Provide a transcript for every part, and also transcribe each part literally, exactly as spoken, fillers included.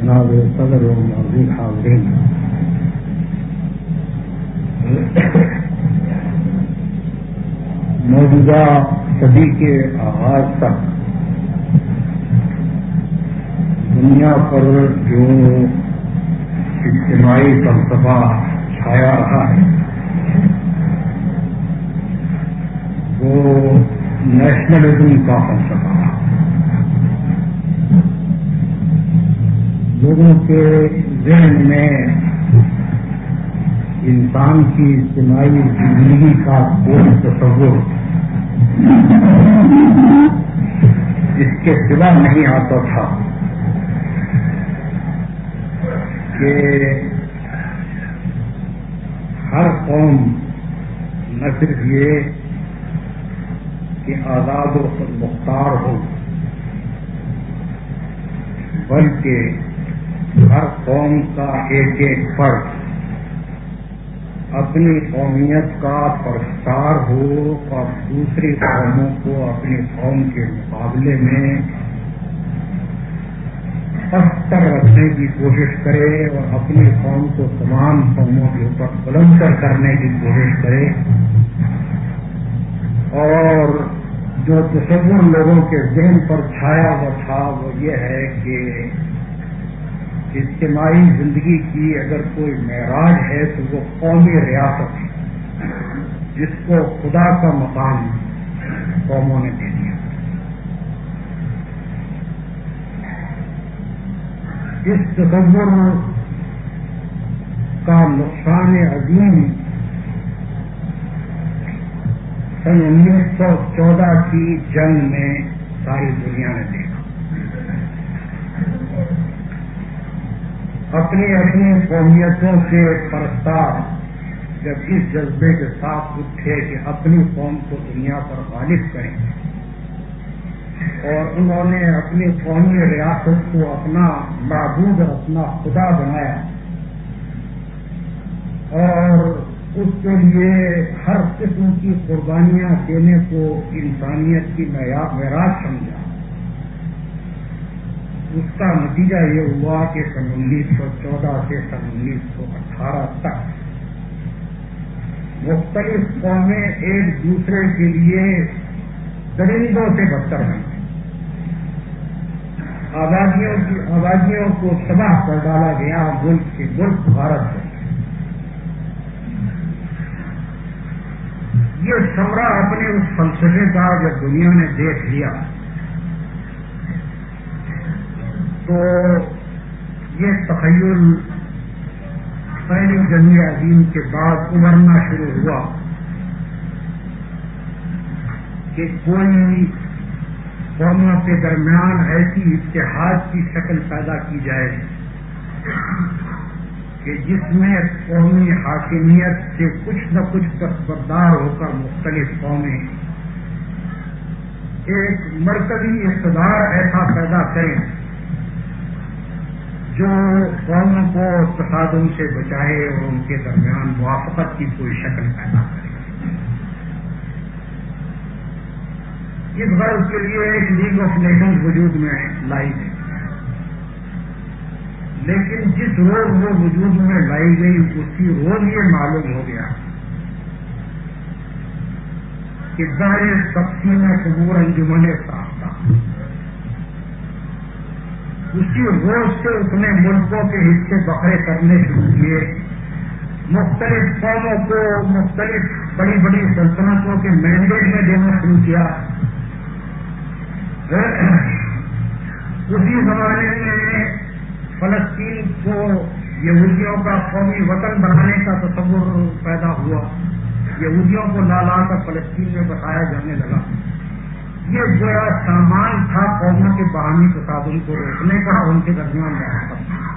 جناب صدر و معزز حاضرین، موجودہ صدی کے آغاز تک دنیا پر جو اجتماعی فلسفہ چھایا رہا ہے وہ نیشنلزم کا فلسفہ، لوگوں کے ذہن میں انسان کی اجتماعی زندگی کا کوئی تصور اس کے سوا نہیں آتا تھا کہ ہر قوم نہ صرف یہ کہ آزاد و خود مختار ہو، بلکہ ہر قوم کا ایک ایک فرد اپنی قومیت کا پرستار ہو اور دوسری قوموں کو اپنی قوم کے مقابلے میں پستر رکھنے کی کوشش کرے اور اپنی قوم کو تمام قوموں کے اوپر بلندر کرنے کی کوشش کرے، اور جو تصور لوگوں کے ذہن پر چھایا ہوا تھا وہ یہ ہے کہ اجتماعی زندگی کی اگر کوئی معراج ہے تو وہ قومی ریاست ہے جس کو خدا کا مقام قوموں نے دے دیا۔ اس تصور کا نقصان عظیم سن انیس سو چودہ کی جنگ میں ساری دنیا نے دیکھا۔ اپنی اپنی قومیتوں کے پرستار جب اس جذبے کے ساتھ اٹھے کہ اپنی قوم کو دنیا پر غالب کریں، اور انہوں نے اپنی قومی ریاست کو اپنا معبود اور اپنا خدا بنایا، اور اس کے لیے ہر قسم کی قربانیاں دینے کو انسانیت کی معراج سمجھا، اس کا نتیجہ یہ ہوا کہ سن انیس سو چودہ سے سن انیس سو اٹھارہ تک مختلف قومیں ایک دوسرے کے لیے درندوں سے بدتر بن گئی۔ آبادیوں کی آبادیوں کو تباہ کر ڈالا گیا، ملک کے ملک بھارت ہے۔ یہ ثمرہ اپنے اس فلسفے کا جب دنیا نے دیکھ لیا تو یہ تخیل پہلی جنگ عظیم کے بعد ابھرنا شروع ہوا کہ کوئی قوموں کے درمیان ایسی اتحاد کی شکل پیدا کی جائے کہ جس میں قومی حاکمیت سے کچھ نہ کچھ دستبردار ہو کر مختلف قومیں ایک مرکزی اقتدار ایسا پیدا کریں جو قوموں کو تصادم سے بچائے اور ان کے درمیان موافقت کی کوئی شکل پیدا کرے۔ اس غرض کے لیے ایک لیگ آف نیشنز وجود میں لائی گئی، لیکن جس روز وہ وجود میں لائی گئی اسی روز یہ معلوم ہو گیا کہ ظاہر تقسیم قبور انجمن ساختہ اسی روز سے اس نے ملکوں کے حصے بکھرے کرنے شروع کیے، مختلف قوموں کو مختلف بڑی بڑی سلطنتوں کے مینڈیٹ میں دینا شروع کیا۔ اسی زمانے میں فلسطین کو یہودیوں کا قومی وطن بنانے کا تصور پیدا ہوا، یہودیوں کو لا لا کر فلسطین میں بسایا جانے لگا۔ یہ جو سامان تھا قوموں کے باہمی تصادم کو روکنے کا، ان کے درمیان محبت تھا۔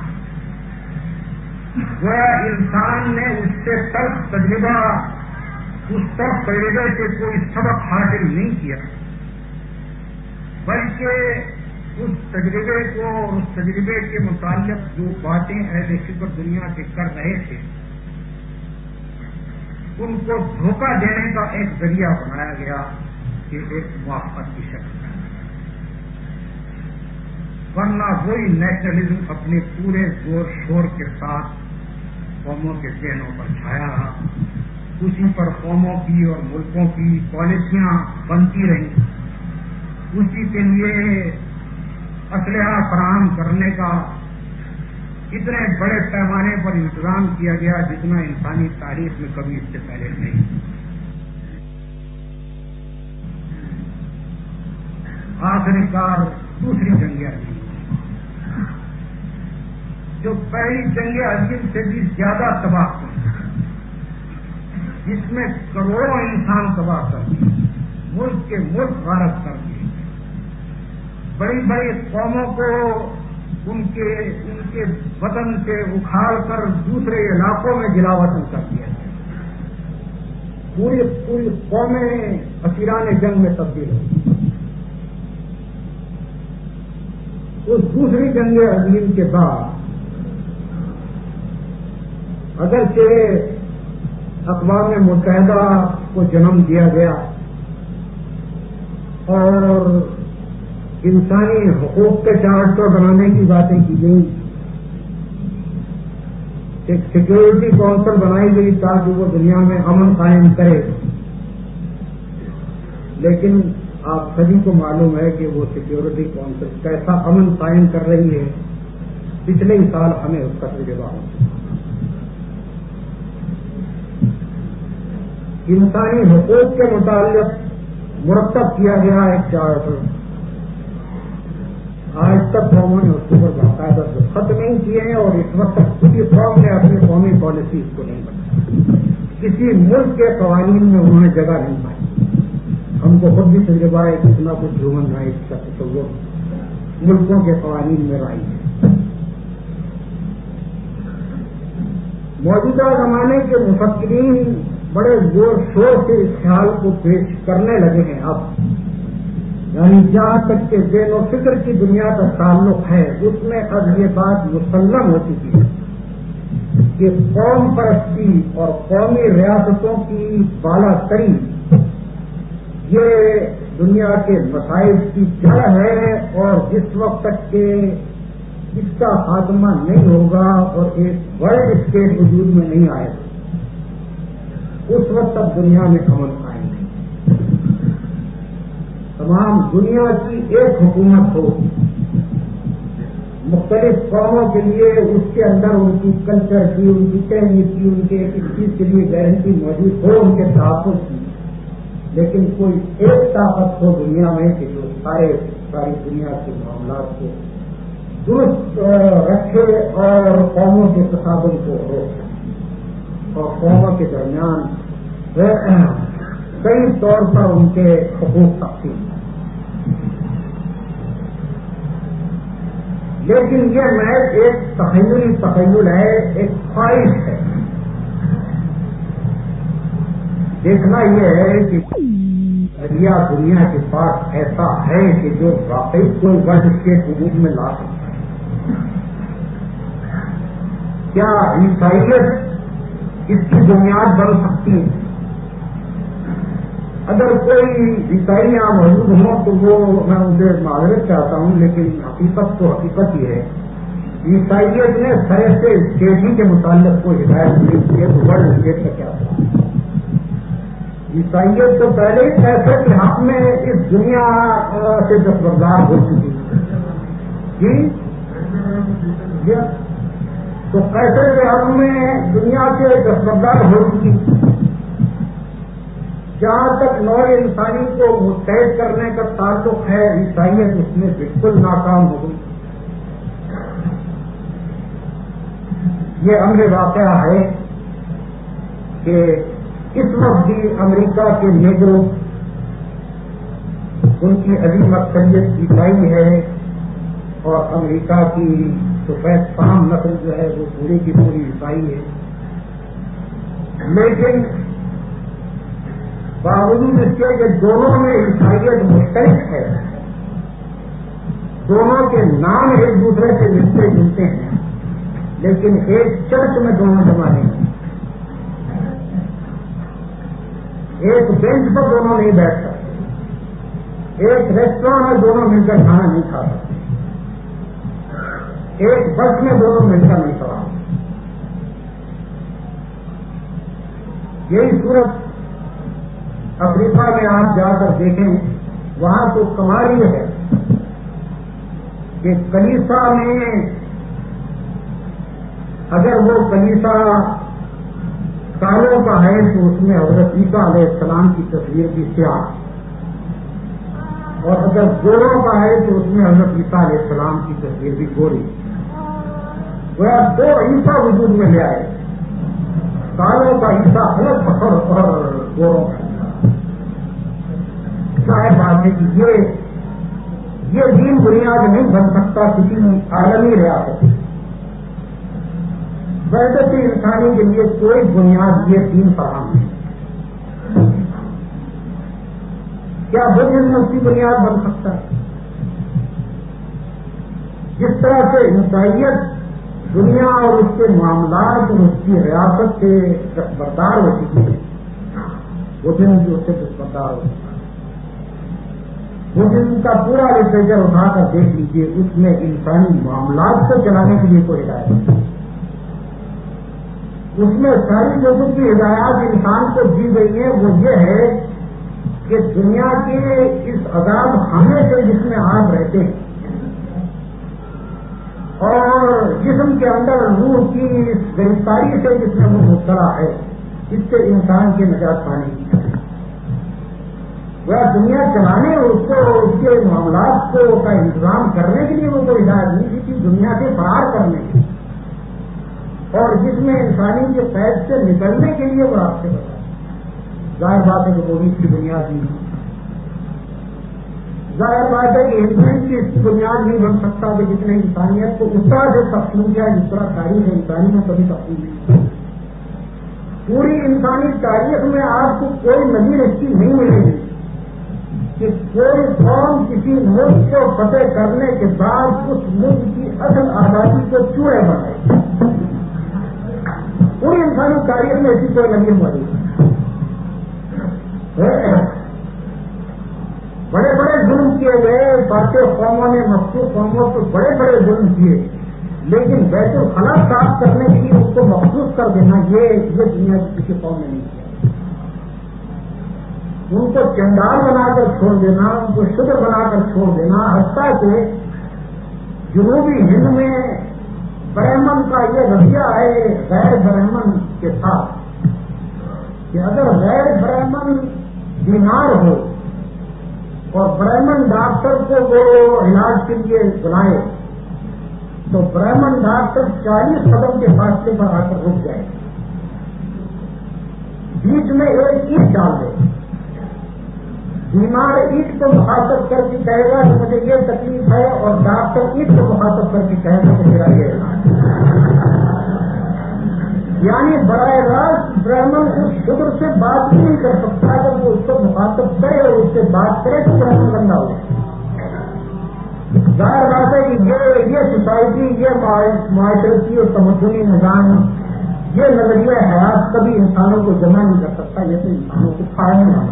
گویا انسان نے اس سے تلخ تجربہ اس تلخ تجربے سے کوئی سبق حاصل نہیں کیا، بلکہ اس تجربے کو اور اس تجربے کے متعلق جو باتیں اہل فکر دنیا کے کر رہے تھے ان کو دھوکہ دینے کا ایک ذریعہ بنایا گیا کہ ایک موافقت کی شکل میں۔ ورنہ وہی نیشنلزم اپنے پورے زور شور کے ساتھ قوموں کے ذہنوں پر چھایا رہا. اسی پر قوموں کی اور ملکوں کی پالیسیاں بنتی رہیں. اسی کے لیے اسلحہ فراہم کرنے کا اتنے بڑے پیمانے پر انتظام کیا گیا جتنا انسانی تاریخ میں کبھی اس سے پہلے نہیں. آخری کار دوسری جنگ عظیم جو پہلی جنگ عظیم سے بھی زیادہ تباہ کن، جس میں کروڑوں انسان تباہ کر دیے، ملک کے ملک غارت کر دیے، بڑی بڑی قوموں کو ان کے ان کے وطن سے اکھاڑ کر دوسرے علاقوں میں جلا وطن کر دیا گیا. پوری پوری قومیں اسیران جنگ میں تبدیل ہوئی. اس دوسری جنگ عظیم کے بعد اگرچہ اقوام متحدہ کو جنم دیا گیا اور انسانی حقوق کے چارٹر بنانے کی باتیں کی گئی، ایک سیکورٹی کونسل بنائی گئی تاکہ وہ دنیا میں امن قائم کرے، لیکن آپ سبھی کو معلوم ہے کہ وہ سیکورٹی کونسل کیسا امن قائم کر رہی ہے. پچھلے ہی سال ہمیں اس کا تجربہ ہو. انسانی حقوق کے متعلق مرتب کیا گیا ایک چارٹر، آج تک قوموں نے اس کے اوپر باقاعدہ خط نہیں کیے ہیں اور اس وقت تک کسی قوم نے اپنی قومی پالیسی اس کو نہیں بنائی. کسی ملک کے قوانین میں انہوں نے جگہ نہیں پائی. ہم کو خود بھی تجربہ ہے کتنا کچھ ہیومن رائٹس کا تصور ملکوں کے قوانین میں رائی ہے. موجودہ زمانے کے مفکرین بڑے زور شور سے اس خیال کو پیش کرنے لگے ہیں اب، یعنی جہاں تک کہ ذہن و فکر کی دنیا کا تعلق ہے اس میں اب یہ بات مسلم ہو چکی ہے کہ قوم پرستی اور قومی ریاستوں کی بالا تری یہ دنیا کے مسائل کی جڑ ہے، اور جس وقت تک کہ اس کا خاتمہ نہیں ہوگا اور ایک ورلڈ اسٹیٹ وجود میں نہیں آئے گا اس وقت تک دنیا میں امن قائم نہیں. تمام دنیا کی ایک حکومت ہو، مختلف قوموں کے لیے اس کے اندر ان کی کلچر کی، ان کی تہذیب کی، ان کے اس چیز کے لیے گارنٹی موجود ہو، ان کے تحفظ کی، لیکن کوئی ایک طاقت ہو دنیا میں کہ جو سارے ساری دنیا کے معاملات کو درست رکھے اور قوموں کے تصادم کو روکے اور قوموں کے درمیان کئی طور پر ان کے حقوق تقسیم. لیکن یہ محض ایک تخیلی تخیل ہے، ایک خواہش ہے. دیکھنا یہ ہے کہ ذریعہ دنیا کے پاس ایسا ہے کہ جو واقعی کوئی ورلڈ اسٹیٹ وجود میں لا سکتا ہے. کیا عیسائیت اس کی بنیاد بن سکتی ہے؟ اگر کوئی عیسائی یہاں موجود ہوں تو وہ میں ان سے معذرت چاہتا ہوں، لیکن حقیقت تو حقیقت ہی ہے. عیسائیت نے سرے سے اسٹیٹ کے متعلق کو ہدایت نہیں کی ہے تو ورلڈ اسٹیٹ کا کیا تھا؟ عیسائیت تو پہلے ہی پیسے کے حق میں اس دنیا سے دستبردار ہو چکی جی تو پیسے کے حق میں دنیا سے دستبردار ہو چکی. جہاں تک نوع انسانی کو متحد کرنے کا تعلق ہے عیسائیت اس میں بالکل ناکام ہو گئی. یہ امر واقعہ ہے کہ اس وقت بھی امریکہ کے نیگرو ان کی عظیم اکثریت عیسائی ہے اور امریکہ کی سفید فام نسل جو ہے وہ پوری کی پوری عیسائی ہے. لیکن باوجود اس کے کہ دونوں میں عیسائیت مشترک ہے، دونوں کے نام ایک دوسرے سے ملتے جلتے ہیں، لیکن ایک چرچ میں دونوں جمع نہیں ہیں. ایک بینچ پر دونوں نہیں بیٹھ سکتے، ایک ریسٹوراں میں دونوں مل کر کھانا نہیں کھا سکتے. ایک بس میں دونوں مل کر نہیں سوار. یہی صورت افریقہ میں آپ جا کر دیکھیں, وہاں تو کمال یہ ہے کہ کلیسا میں اگر وہ کلیسا سالوں کا ہے تو اس میں حضرت عیسیٰ علیہ السلام کی تصویر بھی سیاہ, اور اگر گوروں کا ہے تو اس میں حضرت عیسیٰ علیہ السلام کی تصویر بھی گوری. وہ دو عیسیٰ وجود میں لے آئے, سالوں کا عیسیٰ الگ اور گوروں کا عیسیٰ. ظاہر بات ہے کہ یہ یہ دین بنیاد نہیں بن سکتا کسی عالمی ریاست. وحدت انسانی کے لیے کوئی بنیاد یہ دین فراہم نہیں. کیا بدھزم اس کی بنیاد بن سکتا ہے؟ جس طرح سے عیسائیت دنیا اور اس کے معاملات اور اس کی ریاست سے دستبردار ہو چکی ہے, بدھزم بھی اس سے دستبردار ہو چکا ہے. بدھزم کا پورا لٹریچر اٹھا کر دیکھ لیجیے, اس میں انسانی معاملات کو چلانے کے لیے کوئی ہدایت نہیں. اس میں ساری جو کچھ بھی ہدایات انسان کو دی گئی ہیں وہ یہ ہے کہ دنیا کے اس عذاب خانے سے جس میں آپ رہتے ہیں اور جسم کے اندر روح کی اس گرفتاری سے جس میں وہ مبتلا ہے, اس سے انسان کی نجات پانے کی ہے. وہ دنیا چلانے اور اس کو اس کے معاملات کو کا انتظام کرنے کے لیے وہ کوئی ہدایت نہیں تھی, دنیا سے فرار کرنے کی اور جس میں انسانی کے قید سے نکلنے کے لیے وہ راستے بتائے. ظاہر بات ہے کہ وہ اس کی بنیاد نہیں. ظاہر بات ہے کہ انسان کی اس کی بنیاد نہیں بن سکتا کہ جتنے انسانیت کو اس طرح سے تقسیم کیا جس طرح تاریخ انسانی میں کبھی تقسیم نہیں. پوری انسانی تاریخ میں آپ کو کوئی نظیر ایسی نہیں ملے گی کہ کوئی قوم کسی ملک کو فتح کرنے کے بعد اس ملک کی اصل آزادی کو چوڑے بنائے. پوری انسانی تاریخ میں ایسی کوئی نظیر موجود ہے. بڑے بڑے ظلم کیے گئے, باقی قوموں نے مخصوص قوموں کو بڑے بڑے ظلم کیے, لیکن بیت الخلا صاف کرنے کے لیے اس کو مخصوص کر دینا یہ یہ دنیا کی کسی قوم نے نہیں کیا. ان کو چنڈال بنا کر چھوڑ دینا, ان کو شدر بنا کر چھوڑ دینا, حتیٰ کہ جنوبی ہند میں برہمن کا یہ رویہ ہے غیر برہمن کے ساتھ کہ اگر غیر برہمن بیمار ہو اور برہمن ڈاکٹر کو وہ علاج کے لیے بلائے تو برہمن ڈاکٹر چالیس قدم کے فاصلے پر آ کر رک جائے, بیچ میں ایک اینٹ ڈال دے. بیمار اینٹ کو مخاطب کر کے کہے گا کہ مجھے یہ تکلیف ہے, اور ڈاکٹر اینٹ کو مخاطب کر کے کہے گا کہ میرا یہ علاج. یعنی براہ راست برہمن اس شدر سے بات نہیں کر سکتا. اگر وہ اس کو مخاطب کرے اور اس سے بات کرے تو برہمن بندہ ہو. ظاہر بات ہے کہ یہ یہ سوسائٹی, یہ معاشرتی اور تمدنی نظام, یہ نظریہ حیات کبھی انسانوں کو جمع نہیں کر سکتا. یہ تو انسانوں کو پھاڑنے والا.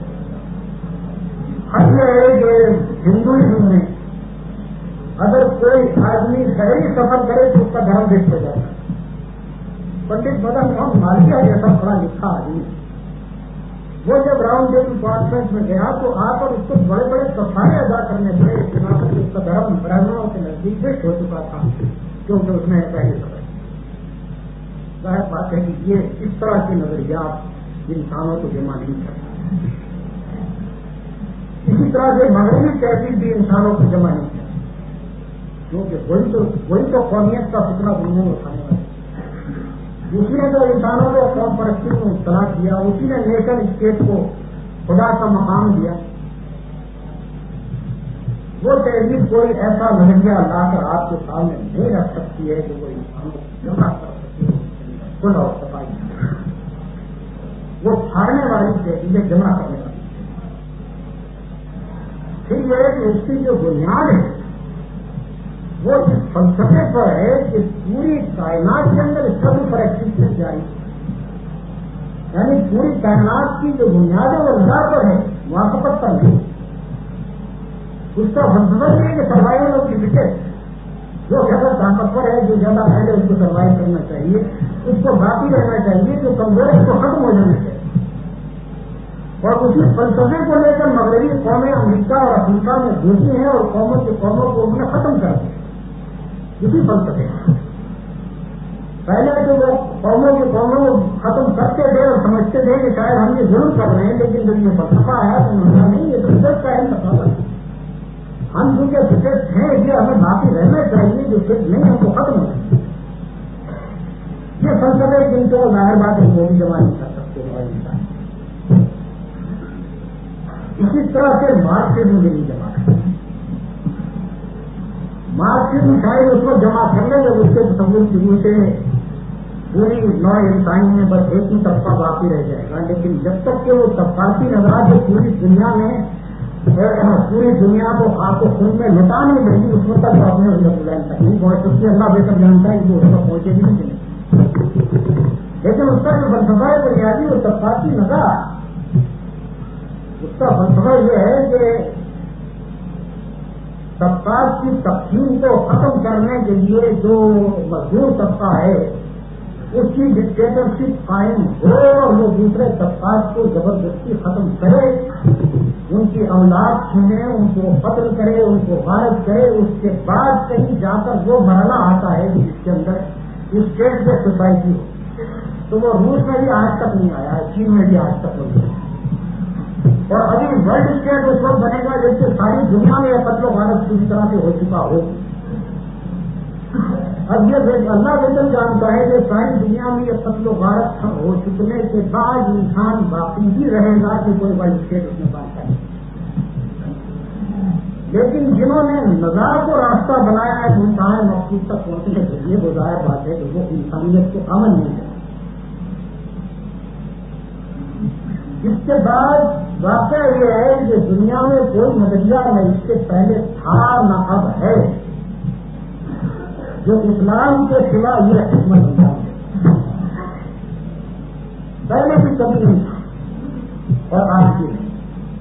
حق یہ ہے کہ ہندوازم میں اگر کوئی آدمی شہری سفر کرے تو اس کا دھرم دیکھ ہو جاتا ہے. پنڈت مدن موہن مالویہ جیسا پڑھا لکھا آدمی, وہ جب راؤنڈ ٹیبل کانفرنس میں گیا تو آ کر اس کو بڑے بڑے کفارے ادا کرنے پڑے, اس کا دھرم برہمنوں کے نزدیک فٹ ہو چکا تھا کیونکہ اس نے پہلے سفر. ظاہر بات ہے کہ یہ اس طرح کے نظریات انسانوں کو جمع نہیں کرتا. اسی طرح سے مغربی تہذیب بھی انسانوں کو جمع نہیں کرتی, کیونکہ وہی تو وہی تو قومیت کا فکرہ دنیا میں اٹھانے والا. اسی نے جو انسانوں کو قوم پرستی میں مبتلا کیا, اسی نے نیشن اسٹیٹ کو خدا کا مقام دیا. وہ تہذیب کوئی ایسا نظریہ لا کر آپ کے سامنے نہیں رکھ سکتی ہے کہ وہ انسانوں کو جمع کر سکتی ہے کل اور صفائی. وہ پھاڑنے والی تہذیبیں جمع کرنے والی. پھر یہ ہے کہ اس کی جو بنیاد ہے وہ اس فلسفے پر ہے کہ پوری کائنات کے اندر سب پر ایکسیسٹنس جاری ہے. یعنی پوری کائنات کی جو بنیاد ہے وہ اللہ پر ہے, موافقت پر نہیں. اس کا فلسفہ یہ ہے کہ سرمایہ لوگ کی فکر جو کہ اگر طاقتور ہے جو زیادہ پہلے اس کو سروائو کرنا چاہیے، اس کو باقی رہنا چاہیے، جو کمزور ہے اس کو ختم ہو جانا چاہیے۔ اور اسی فلسفے کو لے کر مغربی قومیں امریکہ اور افریقہ میں گھسی ہیں اور قوموں کے قوموں کو انہوں نے ختم کر دیا اسی فلسفے۔ پہلے تو وہ قوموں کے قوموں کو ختم کرتے تھے اور سمجھتے تھے کہ شاید ہم یہ ضرور کر رہے ہیں، لیکن جب یہ فلسفہ آیا تو انہوں نے نہیں، یہ فطرت کا ہے مسئلہ، ہم چونکہ فطرت ہیں اس لیے ہمیں باقی رہنا چاہیے، جو فطرت نہیں ہم کو ختم ہونا۔ یہ فلسفے جن کو ظاہر بات ہے وہ بھی جمع نہیں کر سکتے ہمارے انسان۔ اسی طرح سے مارکسزم بھی نہیں جمع کر سکتے۔ مارکسزم شاید اس کو جمع کر لیں جب اس کے تصور شروع سے پوری نو انسانی میں بس ایک ہی طبقہ باقی رہ جائے گا، لیکن جب تک کہ وہ طبقاتی نظر سے پوری دنیا میں پوری دنیا کو خاک و خون میں لٹا نہیں دے گی، اس وقت تک وہ اپنے لائن تک نہیں پہنچ سکتی۔ اللہ بہتر جانتا ہے کہ وہ اس وقت پہنچے گی نہیں، لیکن اس کا جو فلسفہ ہے بنیادی وہ طبقاتی نظر، اس کا فلسفہ یہ ہے کہ طبقات کی تقسیم کو ختم کرنے کے لیے جو مزدور طبقہ ہے اس کی ڈکٹیٹرشپ قائم ہو اور وہ دوسرے طبقات کو زبردستی ختم کرے، ان کی اولاد چھینے، ان کو قتل کرے، ان کو غارت کرے، اس کے بعد کہیں جا کر وہ مرحلہ آتا ہے جس کے اندر اسٹیٹ بیسڈ سوسائٹی ہو۔ تو وہ روس میں بھی آج تک نہیں آیا ہے، چین میں بھی آج تک نہیں آیا، اور ابھی ورلڈ اسٹیٹ اس وقت بنے گا جس سے ساری دنیا میں قتل و غارت پوری طرح سے ہو چکا ہو۔ اب یہ اللہ بہتر جانتا ہے کہ ساری دنیا میں یہ قتل و غارت ہو چکنے کے بعد انسان باقی بھی رہے گا کہ کوئی ورلڈ اسٹیٹ اس میں بنتا ہے، لیکن جنہوں نے نظار کو راستہ بنایا ہے منتہا مقصود تک پہنچنے کے لیے، وہ ظاہر بات ہے کہ وہ انسانیت کو امن نہیں ہے۔ اس کے بعد واقعہ یہ ہے کہ دنیا میں کوئی نظریہ نہ اس سے پہلے تھا نہ اب ہے جو اسلام کے سوا یہ حکمت انجام ہے، پہلے بھی کبھی نہیں تھا اور آج بھی نہیں۔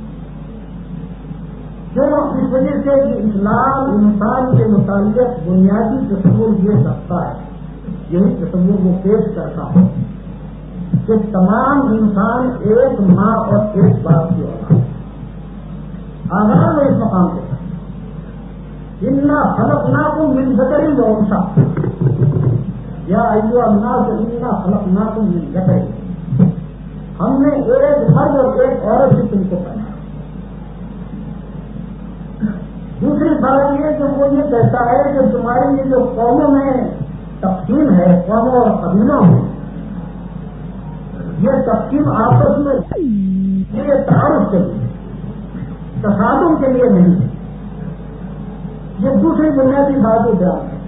کیوں؟ اس وجہ سے کہ اسلام انسان کے متعلق بنیادی تصور یہ رکھتا ہے، یہی تصور وہ پیش کرتا ہے کہ تمام انسان ایک ماں اور ایک باپ کی اولاد۔ آغاز ہے اس مقام کے ساتھ انا خلقناکم من ذکر و انثی، یا ایھا الناس انا خلقناکم من ذکر، ہم نے ایک مرد اور ایک عورت سے تم کو پیدا۔ دوسری بات یہ کہ وہ یہ کہتا ہے کہ تمہاری یہ جو قوموں میں تقسیم ہے، قوموں اور قبیلوں میں، یہ تقسیم آپس میں یہ تعارف کے لیے، تصادم کے لیے نہیں ہے۔ یہ دوسری بنیادی بات جو بیان ہے،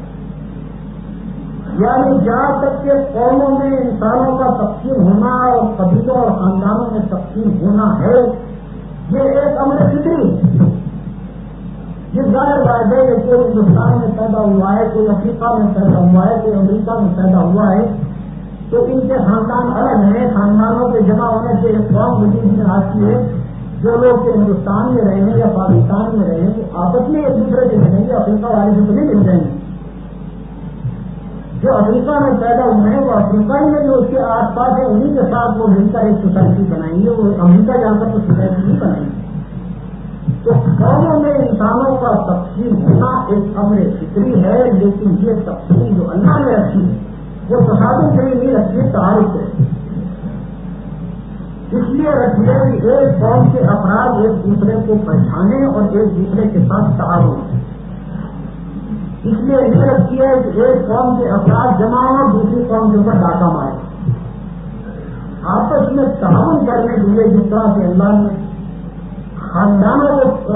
یعنی جہاں تک کہ قوموں میں انسانوں کا تقسیم ہونا اور قبیلوں اور خاندانوں میں تقسیم ہونا ہے، یہ ایک امر فطری ہے۔ یہ ظاہر بات ہے کہ کوئی ہندوستان میں پیدا ہوا ہے، کوئی افریقہ میں پیدا ہوا ہے، کوئی امریکہ میں پیدا ہوا ہے، تو ان کے خاندان الگ ہیں۔ خاندانوں کے جمع ہونے سے ایک قوم وجود میں آتی ہے۔ جو لوگ کہ ہندوستان میں رہے ہیں یا پاکستان میں رہے ہیں وہ آپس میں ایک دوسرے سے ملیں گے، افریقہ والے سے تو نہیں مل جائیں گے۔ جو افریقہ میں پیدا ہوئے ہیں وہ افریقہ میں جو اس کے آس پاس ہے انہیں کے ساتھ وہ مل کر ایک سوسائٹی بنائیں گے، وہ امریکہ جا کر تو سوسائٹی نہیں بنائیں گے۔ تو قوموں میں انسانوں کا تقسیم ہونا ایک امر فطری ہے، لیکن یہ تقسیم جو اللہ نے رکھی ہے وہ تصادم کے لیے نہیں رکھی ہے، تعارف ہے۔ اس لیے رکھیے کہ ایک قوم کے افراد ایک دوسرے کو پہچانے اور ایک دوسرے کے ساتھ تعاون کریں۔ اس لیے یہ رکھی ہے کہ ایک قوم کے افراد جمع ہوں اور دوسری قوم کے اوپر ڈاکہ مارے، آپس میں تعاون کرنے کے لیے جس طرح سے اللہ نے خاندانوں کو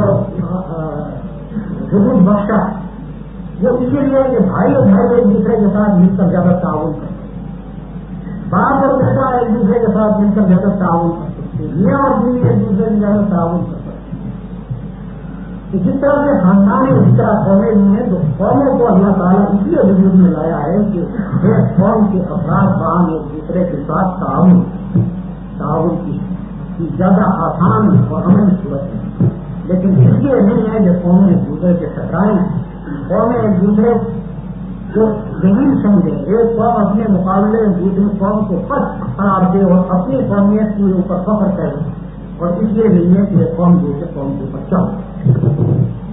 وجود بخشا، وہ اسی لیے کہ بھائی اور بھائی ایک دوسرے کے ساتھ مل کر زیادہ تعاون کرتے، باپ اور بیٹا ایک دوسرے کے ساتھ مل کر زیادہ تعاون کر سکتے، میاں اور بیوی ایک دوسرے سے زیادہ تعاون کر سکتے۔ تو جس طرح سے خاندان ہے اس طرح قومیں بھی ہیں، تو قوموں کو اللہ تعالیٰ اس لیے وجود میں لایا ہے کہ ایک قوم کے افراد باہم ایک دوسرے کے ساتھ تعاون تعاون کی کی زیادہ آسان اور عملی صورت ہے، لیکن اس لیے نہیں ہے کہ قومیں ایک دوسرے کے ٹکرائیں، قومیں ایک دوسرے جو ذہین سمجھے ایک قوم اپنے مقابلے دوسری قوم کو پست قرار دے اور اپنی قومیت کے اوپر فخر کرے اور اس لیے نہیں ہے کہ ایک قوم دوسرے قوم کے اوپر چاہے.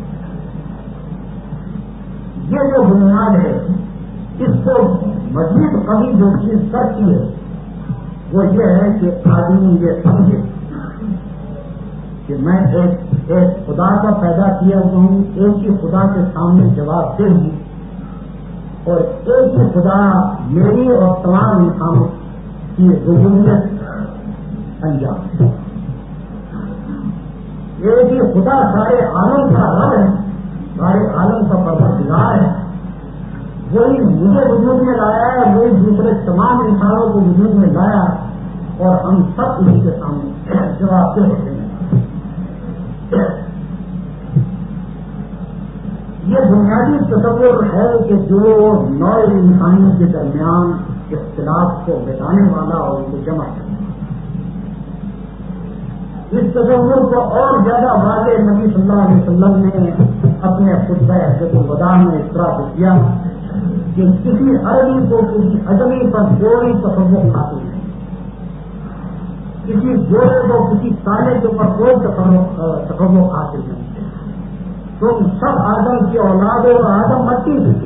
یہ جو بنیاد ہے اس کو مزید کبھی جو چیز کرتی ہے وہ یہ ہے کہ آدمی یہ سمجھے کہ میں ایک ایک خدا کا پیدا کیا ہوا ہوں, ایک ہی خدا کے سامنے جواب دے ہوں اور ایک ہی خدا میری اور تمام انسانوں کی ربوبیت انجام ہے. ایک ہی خدا سارے عالم کا رب ہے, سارے عالم کا پروردگار ہے. وہی مجھے وجود میں لایا ہے, وہی دوسرے تمام انسانوں کو وجود میں لایا اور ہم سب اسی کے سامنے جواب دے ہوتے ہیں. یہ بنیادی تصور ہے کہ جو نو انسانی کے درمیان اختلاف کو مٹانے والا اور ان کو جمع کرنے والا. اس تصور کو اور زیادہ واضح نبی صلی اللہ علیہ وسلم نے اپنے خطبہ حجۃ الوداع میں اس طرح سے کیا کہ کسی عربی کو کسی اجمی پر کوئی تصور حاصل نہیں, کسی جوڑے کو کسی تانے کے اوپر کوئی تصور حاصل نہیں. تم سب آدم کی اولاد ہو, آدم مٹی سے,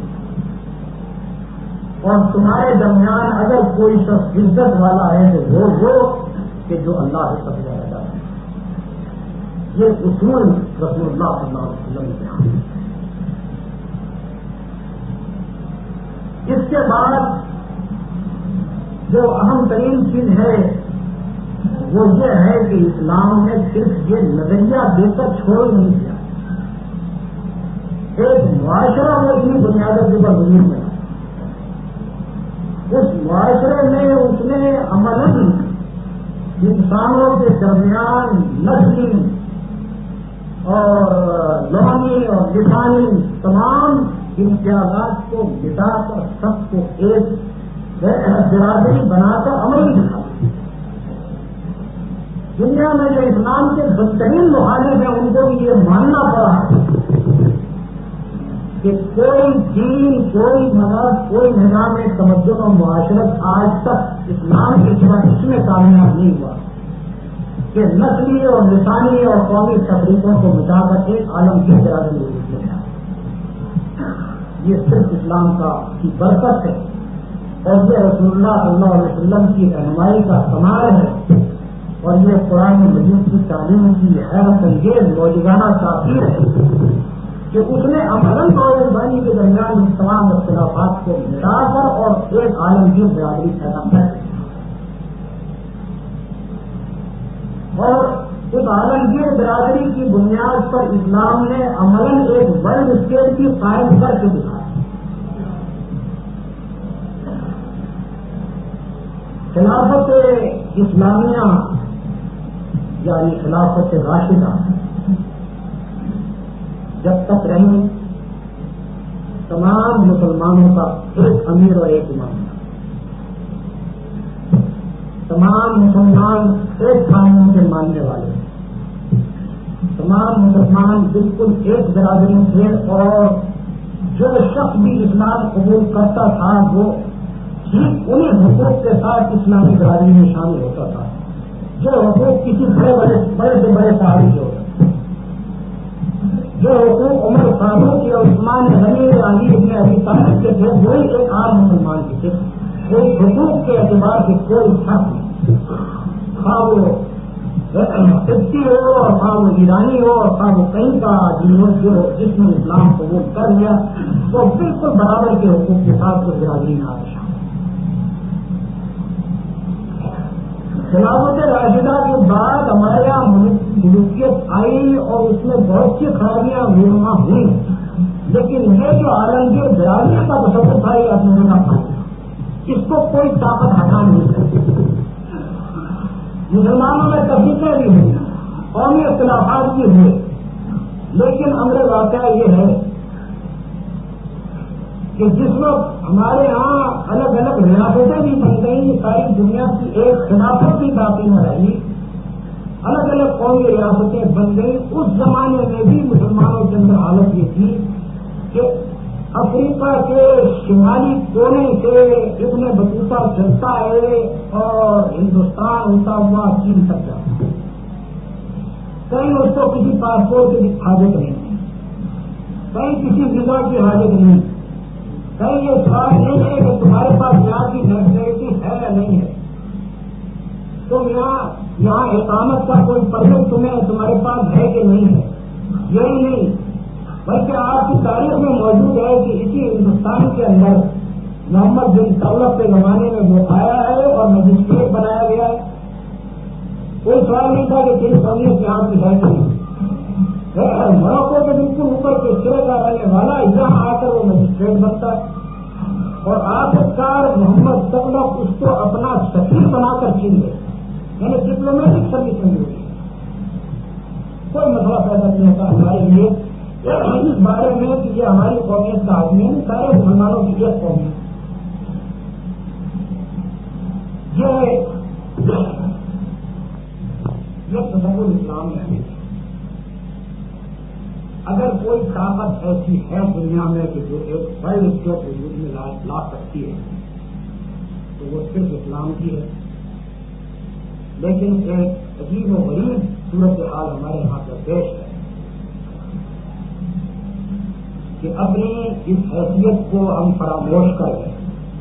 اور تمہارے درمیان اگر کوئی شخص عزت والا ہے تو وہ وہ کہ جو اللہ سے سب زیادہ ڈرتا ہے. یہ اصول رسول اللہ صلی اللہ علیہ وسلم کے یہاں. اس کے بعد جو اہم ترین چیز ہے وہ یہ ہے کہ اسلام نے صرف یہ نظریہ دے کر چھوڑ نہیں دیا, ایک معاشرہ وہ اتنی بنیادوں کے اوپر وجود میں, اس معاشرے میں اس نے عملاً انسانوں کے درمیان نسلی اور لونی اور لسانی تمام امتیازات کو مٹا کر سب کو ایک برادری بنا کر عمل دکھا. دنیا میں جو اسلام کے بدترین مخالف ہیں ان کو بھی یہ ماننا پڑا کہ کوئی دین, کوئی مذہب, کوئی نظام تمدن و معاشرت آج تک اسلام کے سوا اس میں کامیاب نہیں ہوا کہ نسلی اور لسانی اور قومی تفریقوں کو مٹا کر ایک عالم کی برادری وجود میں آئے. یہ صرف اسلام کا کی برکت ہے اور یہ رسول اللہ صلی اللہ علیہ وسلم کی رہنمائی کا کمال ہے اور یہ قرآن مجید کی تعلیم کی حیرت انگیز موجودانہ تاثیر ہے کہ اس نے عملاً اور انسانی کے درمیان تمام اختلافات کو مٹا کر اور ایک عالمگیر برادری پیدا کر دی. اور اس عالمگیر برادری کی بنیاد پر اسلام نے عملاً ایک ورلڈ اسکیل کی قائم کر کے دکھایا. خلافت اسلامیہ یعنی خلافت راشدہ جب تک رہی تمام مسلمانوں کا ایک امیر اور ایک امام, تمام مسلمان ایک قانون کے ماننے والے, تمام مسلمان بالکل ایک برادری تھے اور جو شخص بھی اسلام قبول کرتا تھا وہ ٹھیک انہیں حقوق کے ساتھ اسلامی برادری میں شامل ہوتا تھا جو حقوق کسی بڑے بڑے بڑے سے بڑے صحابی کے ہوتے تھے, جو حقوق عمر فاروق یا عثمان غنی علی ابن ابی طالب کے تھے وہی ایک عام مسلمان کے تھے. کوئی حقوق کے اعتبار سے کوئی فرق نہیں, خواہ وہ قبطی ہو اور خواہ وہ ایرانی ہو اور خواہ وہ کہیں کا یونیورسٹی ہو, جس نے اسلام قبول کر لیا وہ بالکل برابر کے حقوق کے ساتھ اس برادری میں آ گیا. خلافت راشدہ کے بعد ہمارے یہاں ملوکیت آئی اور اس میں بہت سی خرابیاں رونما ہوئی, لیکن یہ جو عالمگیر برادری کا تصور تھا یہ اپنے جگہ پایا, اس کو کوئی طاقت ہٹا نہیں سکتی. مسلمانوں میں تفریقیں بھی ہوئی, قومی اختلافات بھی ہوئے, لیکن امر واقعہ یہ ہے کہ جس وقت ہمارے ہاں الگ الگ ریاستیں بھی بن گئی, ساری دنیا کی ایک خلافت بھی باقی نہ رہی, الگ الگ قومی ریاستیں بن گئی, اس زمانے میں بھی مسلمانوں کے اندر حالت یہ تھی کہ افریقہ کے شمالی کونے سے ابن بطوطہ چلتا ہے اور ہندوستان ہوتا ہوا چین تک جاتا ہے. کہیں اس کو کسی پاسپورٹ کی حاجت نہیں ہے, کہیں کسی ویزا کی حاجت نہیں, کہیں یہ سوال نہیں ہے کہ تمہارے پاس یہاں کی نیشنلٹی ہے یا نہیں ہے, تم یہاں یہاں اقامت کا کوئی پرمٹ تمہیں تمہارے پاس ہے کہ نہیں ہے. یہی نہیں بلکہ آپ کی تاریخ میں موجود ہے کہ اسی ہندوستان کے اندر محمد بن تغلب کے زمانے میں وہ آیا ہے اور مجسٹریٹ بنایا گیا ہے. کوئی سوال نہیں تھا کہ تین قومیت یہاں کی ہے کہ نہیں. موروکو کے بالکل اوپر کے سرے کا رہنے والا یہاں آ کر وہ مجسٹریٹ بنتا ہے اور آخرکار محمد تغلب اس کو اپنا سفیر بنا کر چن گئے, یعنی ڈپلومیٹک سروس میں ہوئی. کوئی مسئلہ پیدا نہیں ہوتا ہمارے لیے اس بارے میں کہ یہ ہماری قومیت کا آدمی ہے. سارے مسلمانوں کی ایک قومیت یہ یہ تصور اسلام میں ہے. اگر کوئی طاقت ایسی ہے دنیا میں کہ جو ایک ورلڈ اسٹیٹ وجود میں لا سکتی ہے تو وہ صرف اسلام کی ہے. لیکن ایک عجیب و غریب صورتحال ہمارے یہاں پر پیش ہے کہ اپنی اس حیثیت کو ہم فراموش کر گئے.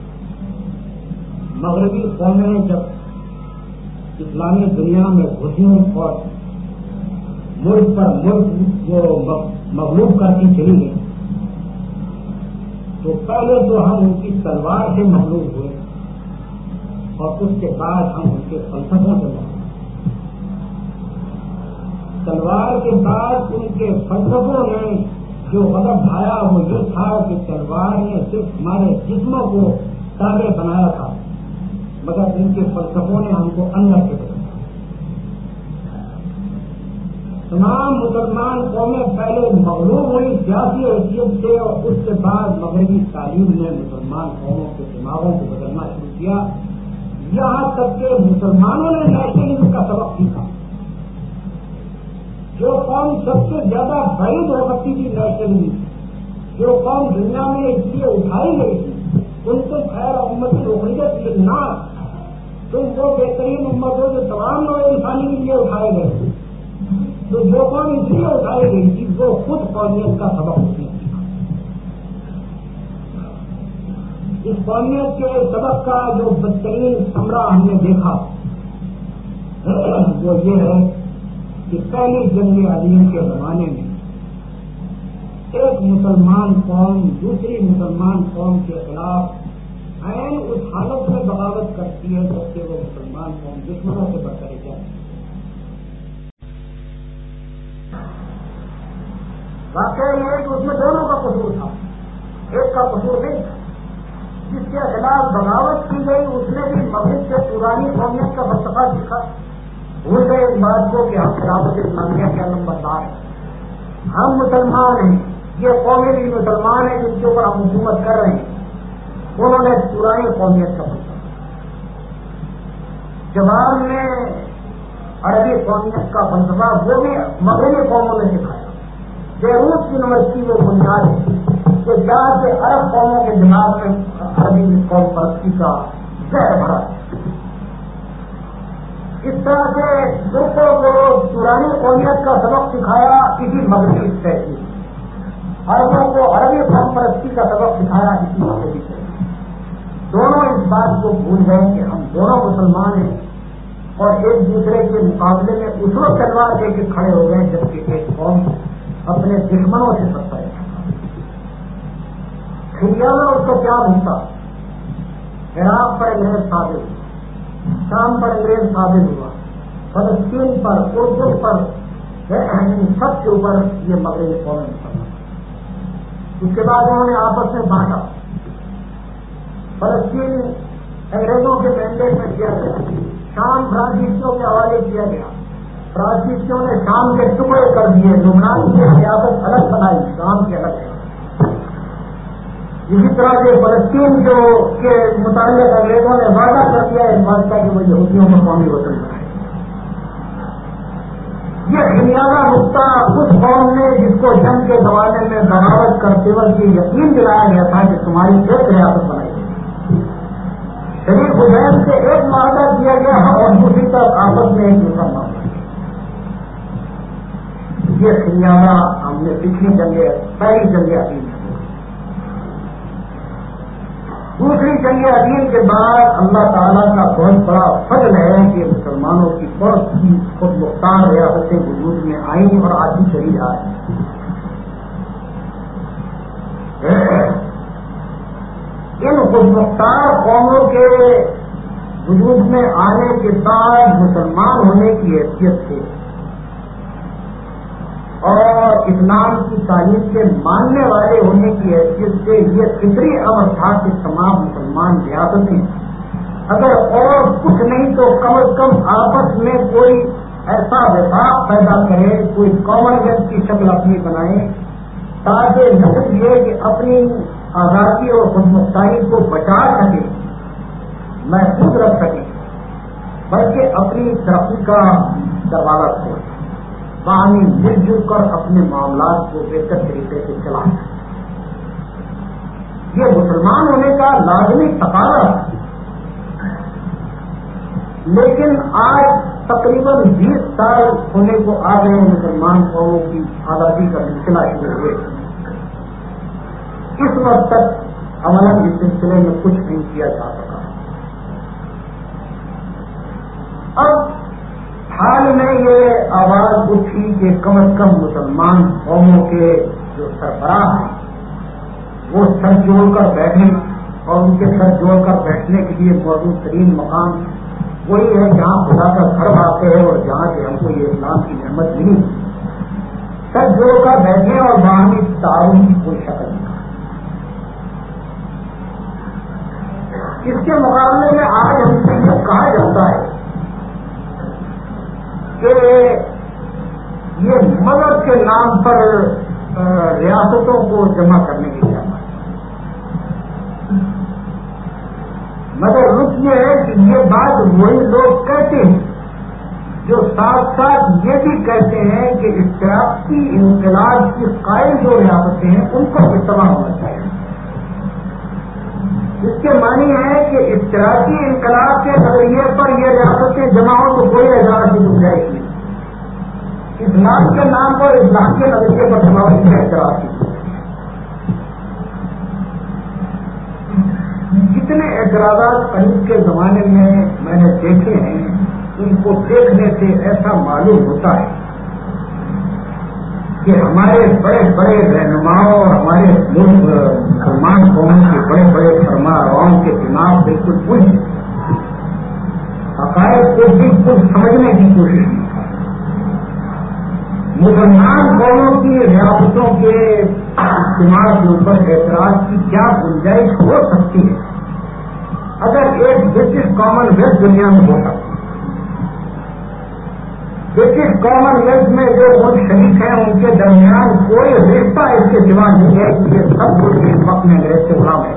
مغربی قومیں جب اسلامی دنیا میں گھسیں اور ملک پر ملک جو مغلوب کرتی چلی گئی تو پہلے تو ہم ان کی تلوار سے مغلوب ہوئے اور اس کے بعد ہم ان کے فلسفوں سے مغلوب. تلوار کے بعد ان کے فلسفوں نے جو غضب ڈھایا وہ یہ تھا کہ تلوار نے صرف ہمارے جسموں کو تابع بنایا تھا مگر ان کے فلسفوں نے ہم کو اندر سے بنایا. تمام مسلمان قومیں پہلے مغلوب ہوئی سیاسی حیثیت سے اور اس کے بعد مغربی تعلیم نے مسلمان قوموں کے دماغوں کو بدلنا شروع کیا. یہاں تک کہ مسلمانوں نے نیشنلزم کا سبق سیکھا. جو قوم سب سے زیادہ بعید ہو سکتی تھی نیشنلزم, جو قوم دنیا میں اس لیے اٹھائی گئی تھی, ان کو خیر امت اخرجت للناس, تم وہ بہترین امت ہو جو تمام نوع انسانی کے لیے اٹھائے گئے. تو جو قوم اس لیے اٹھائی گئی تھی وہ خود قومیت کا سبق ہوتی تھی. اس قومیت کے سبق کا جو بدترین ثمرہ ہم نے دیکھا وہ یہ ہے کہ پہلی جنگ عظیم کے زمانے میں ایک مسلمان قوم دوسری مسلمان قوم کے خلاف عین اس حالت میں بغاوت کرتی ہے جبکہ وہ مسلمان قوم دشمنوں سے برتر جائے. واقعہ یہ ہے کہ اس میں دونوں کا قصور تھا, ایک کا قصور نہیں تھا. جس کے خلاف بغاوت کی گئی اس نے بھی مغرب سے پرانی قومیت کا فلسفہ سیکھا. بھول گئے اس بات کو کہ ہم خلافت اسلامیہ کے نمبردار ہیں, ہم مسلمان ہیں, یہ قومیں بھی مسلمان ہیں جن کے اوپر ہم حکومت کر رہے ہیں. انہوں نے پرانی قومیت کا فلسفہ. جواب میں عربی قومیت کا فلسفہ وہ بھی مغربی قوموں نے سکھایا. بیروت یونیورسٹی وہ بنیاد ہے کہ جہاں سے عرب قوموں کے دماغ میں عربی قوم پرستی کا زہر بھرا ہے. اس طرح سے ترکوں کو پرانی قومیت کا سبق سکھایا کسی مغربی اسٹیٹ نے, عربوں کو عربی قوم پرستی کا سبق سکھایا کسی مغربی اسٹیٹ. دونوں اس بات کو بھول گئے کہ ہم دونوں مسلمان ہیں اور ایک دوسرے کے مقابلے میں اس وقت تلوار دے کے کھڑے ہو گئے جبکہ ایک قوم اپنے دشمنوں سے سستا ہے. سوریا میں اس کو کیا بھولتا, عراق پر انگریز ثابت ہوا, شام پر انگریز ثابت ہوا, فلسطین پر اردن پر سب کے اوپر یہ مغربی قومیں مسلمان. اس کے بعد انہوں نے آپس میں بانٹا. فلسطین انگریزوں کے مینڈیٹ میں کیا گیا, شام فرانسیسیوں کے حوالے کیا گیا. فرانسیسیوں نے شام کے ٹکڑے کر دیے, لبنان کی ریاست الگ بنائی, شام کے الگ. اسی طرح سے فلسطین جو کے متعلق انگریزوں نے وعدہ کر دیا اس بات کا کہ وہ یہودیوں کو قومی وطن بنائے. یہ خمیازہ نقطہ اس قوم نے جس کو جنگ کے زمانے میں بغاوت کرتے وقت یہ یقین دلایا گیا تھا کہ تمہاری ایک ریاست بنائی گئی، شریف حسین سے ایک معاہدہ کیا گیا اور دوسری طرف آپس میں ایک دوسرا معاملہ. یہ خمیازہ ہم نے پچھلی جنگیں پہلی جنگ عظیم میں دوسری جنگ عظیم کے بعد اللہ تعالیٰ کا بہت بڑا فضل ہے کہ مسلمانوں کی بہت سی خود مختار ریاستیں وجود میں آئیں اور آتی چلی جا رہی ہیں. ان خود مختار قوموں کے وجود میں آنے کے بعد مسلمان ہونے کی حیثیت سے اور اسلام کی تعلیم کے ماننے والے ہونے کی حیثیت سے یہ فطری امر تھا کہ تمام مسلمان ریاستیں اگر اور کچھ نہیں تو کم از کم آپس میں کوئی ایسا وفاق پیدا کرے، کوئی کامن ویلتھ کی شکل اپنی بنائے تاکہ نسل یہ کہ اپنی آزادی اور خود مختاری کو بچا سکے، محفوظ رکھ سکے، بلکہ اپنی ترقی کا دروازہ کھولے، باہمی مل جل کر اپنے معاملات کو بہتر طریقے سے چلانا. یہ مسلمان ہونے کا لازمی تقاضا ہے. لیکن آج تقریباً بیس سال ہونے کو آ گئے مسلمان قوموں کی آزادی کا سلسلہ شروع ہوئے. اس وقت تک عملاً اس سلسلے میں کچھ نہیں کیا جا سکا. اب حال میں یہ آواز اٹھی کہ کم از کم مسلمان قوموں کے جو سربراہ ہیں وہ سر جوڑ کر بیٹھیں، اور ان کے سر جوڑ کر بیٹھنے کے لیے موجود ترین مقام وہی ہے جہاں خدا کا گھر واقع ہے اور جہاں سے ہم کو یہ اسلام کی نعمت ملی. سر جوڑ کر بیٹھیں اور باہمی تعاون کی کوئی شکل نہیں. اس کے مقابلے میں آج ہم سے یہ کہا جاتا ہے کہ یہ مدد کے نام پر ریاستوں کو جمع کرنے کی ضرورت ہے. مگر رخ یہ ہے کہ یہ بات وہی لوگ کہتے ہیں جو ساتھ ساتھ یہ بھی کہتے ہیں کہ اشتراکی انقلاب کی قائم جو ریاستیں ہیں ان کو اجتماع ہونا چاہیے. اس کے معنی ہے کہ اشتراکی انقلاب کے نظریے پر یہ ریاستیں جمع ہو تو کوئی اعزاز کی گنجائش نہیں. اسلام کے نام پر اسلام کے نظریے پر جمع ہونے کا اعتراض کی. جتنے اعتراضات قریب کے زمانے میں میں نے دیکھے ہیں ان کو دیکھنے سے ایسا معلوم ہوتا ہے کہ ہمارے بڑے بڑے رہنماؤں اور ہمارے ملک مسلمان قوموں کے بڑے بڑے سرمایہوں کے دماغ بالکل پوچھ حقائق کو بالکل سمجھنے کی کوشش کی. مسلمان قوموں کی ریاستوں کے اجتماع کے اوپر اعتراض کی کیا گنجائش ہو سکتی ہے اگر ایک برٹش کامن ویلتھ دنیا میں ہوتا. برٹش کامن ویلتھ میں جو ملک شریک ہیں ان کے درمیان کوئی رشتہ اس کے سوا نہیں ہے کہ یہ سب کچھ اس وقت میں انگریز سے غلام ہے.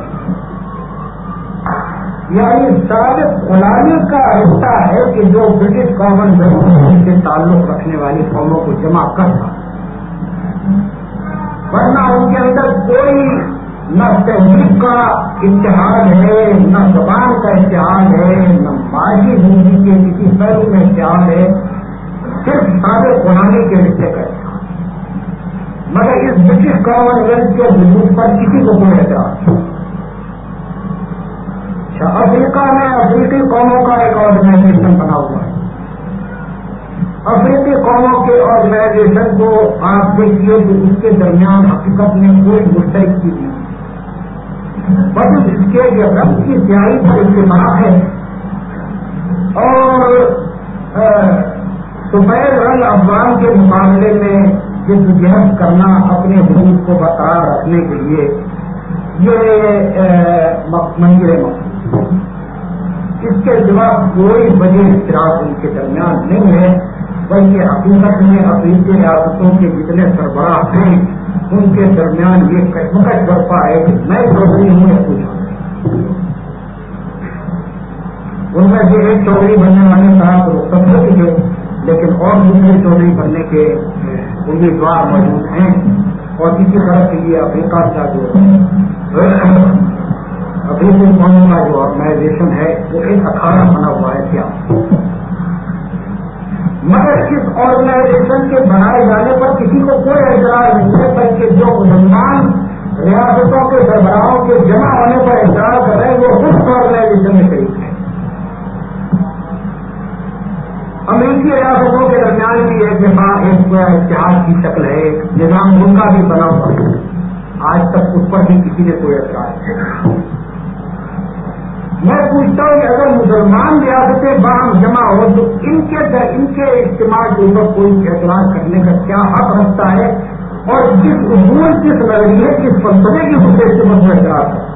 یعنی ثابت غلامی کا رشتہ ہے کہ جو برٹش کامن ویلتھ سے تعلق رکھنے والی قوموں کو جمع کرتا، ورنہ ان کے اندر کوئی نہ تہذیب کا اتحاد ہے، نہ زبان کا اتحاد ہے، نہ معاشی زندگی کے کسی پہلو میں اتحاد ہے، صرف ثابت غلامی کے رشتے کا اتحاد. مگر اس برٹش کامن ویلتھ کے وجود پر کسی کو کوئی اعتراض نہیں. افریقہ میں افریقی قوموں کا ایک آرگنائزیشن بنا ہوا ہے. افریقی قوموں کے آرگنائزیشن کو آپ دیکھیے کہ اس کے درمیان حقیقت میں کوئی مشترک چیز نہیں، بس اس کے یہ رنگ کی سیاہی پر اتفاق ہے اور سفید رنگ افغان کے مقابلے میں جدوجہد کرنا اپنے حدود کو برقرار رکھنے کے لیے یہ منظر مقصود. اس کے سوا کوئی وجہ اختلاف ان کے درمیان نہیں ہے، بلکہ حقیقت میں افریقی ریاستوں کے جتنے سربراہ ہیں ان کے درمیان یہ کشمکش برپا ہے کہ میں چودھری ہوں یا کچھ. ان میں سے ایک چودھری بننے والے صاحب رخصت ہو چکے لیکن اور دوسرے چودھری بننے کے امیدوار موجود ہیں، اور اسی طرح سے یہ افریقہ کا جو افریقی قوموں کا جو آرگنائزیشن ہے وہ ایک اکھاڑا بنا ہوا ہے کیا، مگر اس آرگنائزیشن کے بنائے جانے پر کسی کو کوئی اعتراض نہیں ہے، بلکہ جو مسلمان ریاستوں کے سربراہوں کے جمع ہونے پر اعتراض کر رہے ہیں وہ اس آرگنائزیشن میں شریک ہے۔ امریکی ریاستوں کے درمیان بھی ایک دفعہ ایک اتحاد کی شکل ہے، ایک نظام ان کا بھی بنا ہوا ہے، آج تک اس پر بھی کسی نے کوئی اعتراض نہیں۔ میں پوچھتا ہوں کہ اگر مسلمان ریاستیں باہم جمع ہو تو ان کے ان کے اجتماع کے اوپر کوئی اعتراض کرنے کا کیا حق رکھتا ہے، اور کس اصول کس نظریے کس فلسفے کی وجہ سے مطلب اعتراض ہے۔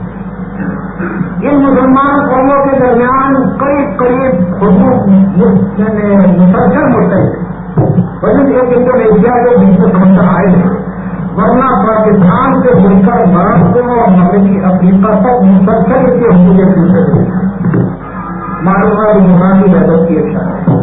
ان مسلمان قوموں کے درمیان قریب قریب حدود مسلسل مشترک، وجہ ایک انڈونیشیا کے بیچ میں سمندر آئے ہیں، ورنہ پاکستان سے مل کر مہاراشٹر اور مغربی افریقہ تک مسلسل کے حدود ایک دوسرے سے معلوم ہے مسلمانی حیدر کی اچھا ہے۔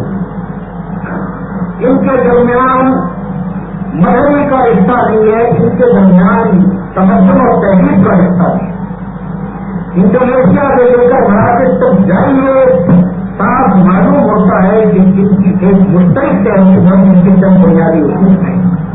ان کے درمیان مذہبی کا رشتہ نہیں ہے، ان کے درمیان تمدن اور تہذیب کا رشتہ نہیں ہے۔ انڈونیشیا سے لے کر مہاراشٹر تک جائیے صاف معلوم ہوتا ہے کہ ان کی ایک مشترک تہذیب ہے، ان کی چند بنیادی اصول ہے۔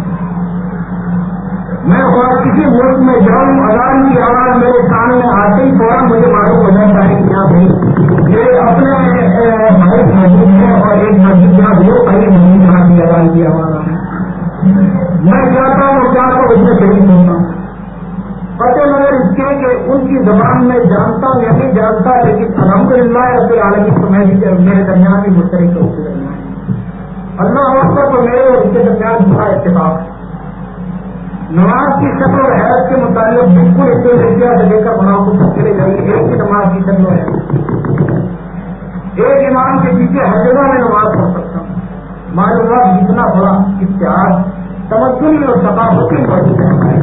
میں اور کسی ملک میں جاؤں، اذان کی آواز میرے سامنے آتے ہی فوراً مجھے معلوم ہو جاتا ہے کہ یہاں بھی میرے اپنے بھائی موجود ہیں اور ایک مسجد جہاں وہ کہیں نہیں جہاں کی اذان کی آواز آئی، میں جاتا ہوں کیا تو اس میں شریک ہوتا ہوں، پتہ نظر اس کے کہ ان کی زبان میں جانتا ہوں یا نہیں جانتا، لیکن الحمدللہ رب العالمین تو میں میرے درمیان بھی مشترک ہے، اس کے درمیان اللہ اکبر تو میرے اور اس کے درمیان بڑا اتفاق ہے۔ نماز کی شکل و حیرت کے متعلق بالکل انڈونیشیا سے لے کر بناؤ کو چلے جائیے، ایک ہی نماز کی شکل و حیرت، ایک امام کے پیچھے ہر جگہ میں نماز پڑھ سکتا ہوں۔ معلوم ہوا جتنا بڑا اتحاد تمدنی اور ثقافتی موجود ہے۔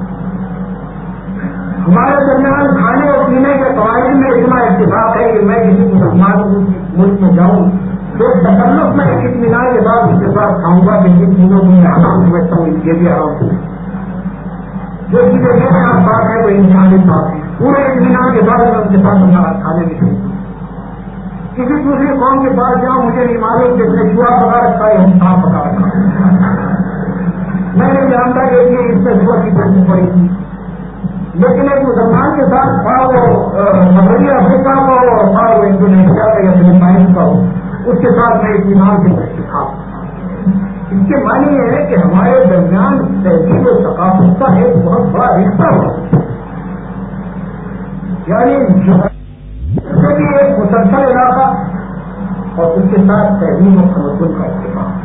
ہمارے درمیان کھانے اور پینے کے قواعد میں اتنا اتفاق ہے کہ میں کسی مسلمان ملک میں جاؤں تو تکلف میں ایک اطمینان کے بعد اس کے ساتھ کھاؤں گا کہ جن چیزوں کو میں حرام سمجھتا ہوں ان کے بھی حرام سمجھتا ہوں، جو چیزیں میرے یہاں بات ہے وہ انسانی بات ہے، پورے اطمینان کے بعد میں ان کے ساتھ ہمارا کھانے میں شروع کسی دوسری قوم کے پاس جاؤں مجھے نہیں معلوم جس نے چوہا پکا رکھا ہے ہم صاف پکا رکھا ہے، میں نہیں جانتا کہ یہ اس سے صبح کی ضرورت پڑی تھی، لیکن ایک مسلمان کے ساتھ خواہ وہ مغربی افریقہ کا ہو اور خواہ وہ انڈونیشیا کا یا فلپائن کا ہو، اس کے ساتھ میں اطمینان سے سکھا۔ اس کے معنی یہ ہے کہ ہمارے درمیان تہذیب و ثقافت کا ایک بہت بڑا رشتہ ہو، یعنی بھی ایک مسلسل علاقہ اور اس کے ساتھ تہذیب و تمدن کا اتفاق۔